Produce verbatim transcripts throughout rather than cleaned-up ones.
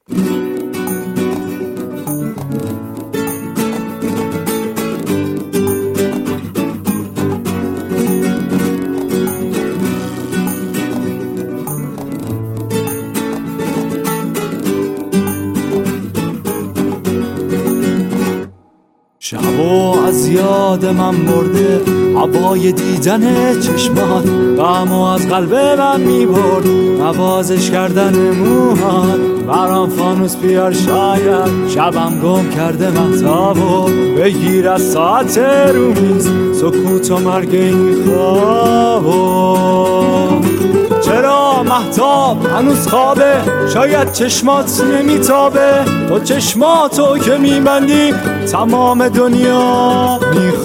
شبا از یاد من برده هوای دیدن چشمات، غمو از قلب من میبرد نوازش کردن موهات. برام فانوس بیار شاید شبم گم کرده مهتابو، بگیر از ساعت رو میز سکوت و مرگ این خوابو. چرا مهتاب هنوز خوابه؟ شاید چشمات نمیتابه، تو چشماتو که میبندی تمام دنیا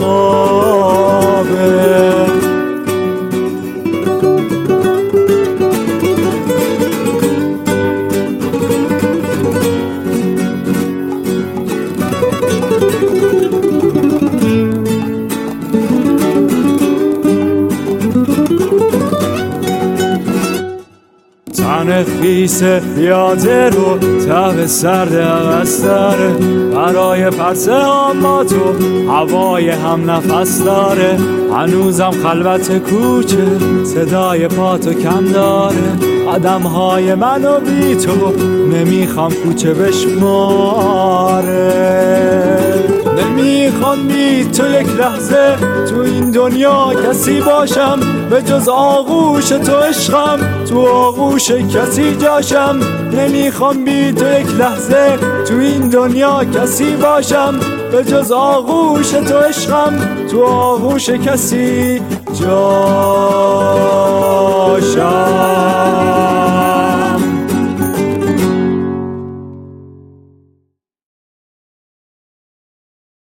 میخوابه. تن خیس پیاده رو تب سرد عوض داره، برای پرس اما تو هوای هم نفس داره. هنوزم خلوت کوچه صدای پاتو کم داره، قدم های منو بی تو نمیخوام کوچه بشماره. نمیخوام بی تو یک لحظه تو این دنیا کسی باشم، به جز آغوش تو عشقم تو آغوش کسی جاشم. نمیخوام بی تو یک لحظه تو این دنیا کسی باشم، به جز آغوش تو عشقم تو آغوش کسی جاشم.